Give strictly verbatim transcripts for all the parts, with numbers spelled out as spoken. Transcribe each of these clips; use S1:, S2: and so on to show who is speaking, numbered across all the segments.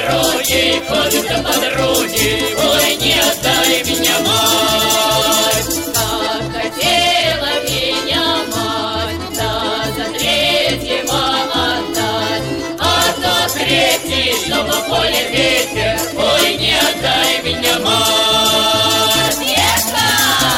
S1: дороги, ходят до подруги, ой, не отдай меня, мать.
S2: Как хотела меня мать, да за третьего отдать,
S1: А то третий, что по поле ветер, ой, не отдай меня, мать.
S2: Ехала!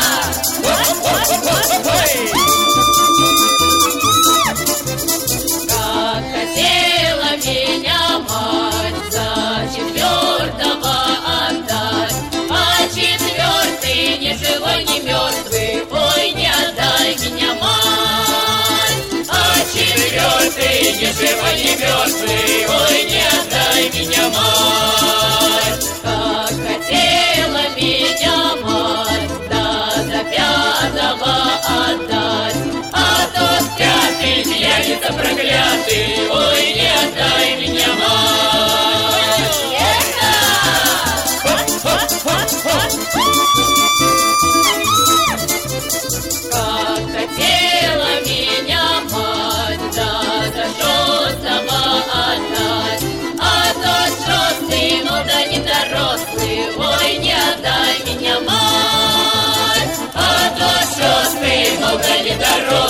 S2: Как хотела меня мать за четвертого отдать, а четвертый ни живой, ни мертвый, ой, не отдай меня, мать.
S1: А четвертый, ни живой, ни мертвый, ой, не отдай меня, мать.
S2: Как хотела меня мать, да за пятого отдать,
S1: А тот пятый, пьяница проклятый, ой, не отдай меня, мать.
S2: как хотела меня мать, да за шестого отдать, а тот шестый, ну да не дорослый, ой, не отдай меня, мать.
S1: А тот шестый, ну да не дорог.